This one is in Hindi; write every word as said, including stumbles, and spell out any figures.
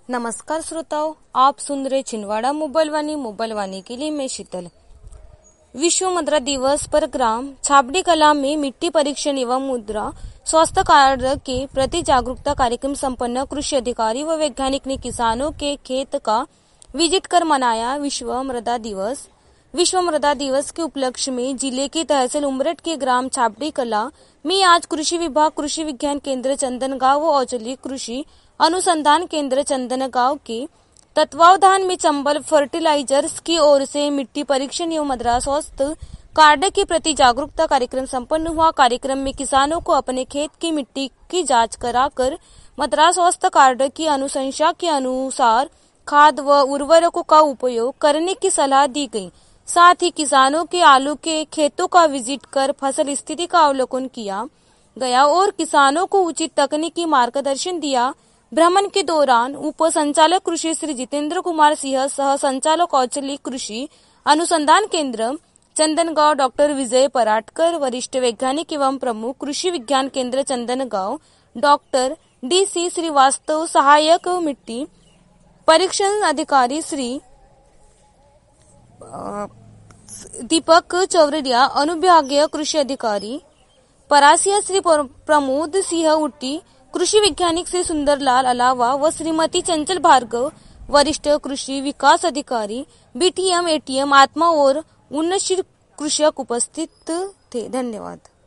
नमस्कार श्रोताओं, आप सुन रहे छिंदवाड़ा मोबाइल वाणी मोबाइल वाणी के लिए मैं शीतल। विश्व मुद्रा दिवस पर ग्राम छाबड़ी कला में मिट्टी परीक्षण एवं मुद्रा स्वास्थ्य कार्ड के प्रति जागरूकता कार्यक्रम संपन्न। कृषि अधिकारी व वैज्ञानिक ने किसानों के खेत का विजिट कर मनाया विश्व मृदा दिवस। विश्व मृदा दिवस के उपलक्ष्य में जिले की तहसील उमरेठ के ग्राम छाबड़ी कला में आज कृषि विभाग, कृषि विज्ञान केंद्र चंदनगांव व औद्योगिक कृषि अनुसंधान केंद्र चंदनगांव के तत्वावधान में चंबल फर्टिलाइजर्स की ओर से मिट्टी परीक्षण एवं मृदा स्वास्थ्य कार्ड के प्रति जागरूकता कार्यक्रम संपन्न हुआ। कार्यक्रम में किसानों को अपने खेत की मिट्टी की जांच कराकर मृदा स्वास्थ्य कार्ड की अनुशंसा के अनुसार खाद व उर्वरकों का उपयोग करने की सलाह दी गई। साथ ही किसानों के आलू के खेतों का विजिट कर फसल स्थिति का अवलोकन किया गया और किसानों को उचित तकनीकी मार्गदर्शन दिया। भ्रमण के दौरान उप संचालक कृषि श्री जितेंद्र कुमार सिंह, सह संचालक औद्योगिक कृषि अनुसंधान केंद्र चंदनगांव डॉक्टर विजय पराटकर, वरिष्ठ वैज्ञानिक एवं प्रमुख कृषि विज्ञान केंद्र Chandangaon doctor D C Srivastava, सहायक मिट्टी परीक्षण अधिकारी श्री दीपक चौरडिया, अनुविभागीय कृषि अधिकारी परासिया श्री प्रमोद सिंह उट्टी, कृषि वैज्ञानिक श्री सुंदरलाल अलावा व श्रीमती चंचल भार्गव, वरिष्ठ कृषि विकास अधिकारी बीटीएम एटीएम आत्मा और उन्नत कृषक उपस्थित थे। धन्यवाद।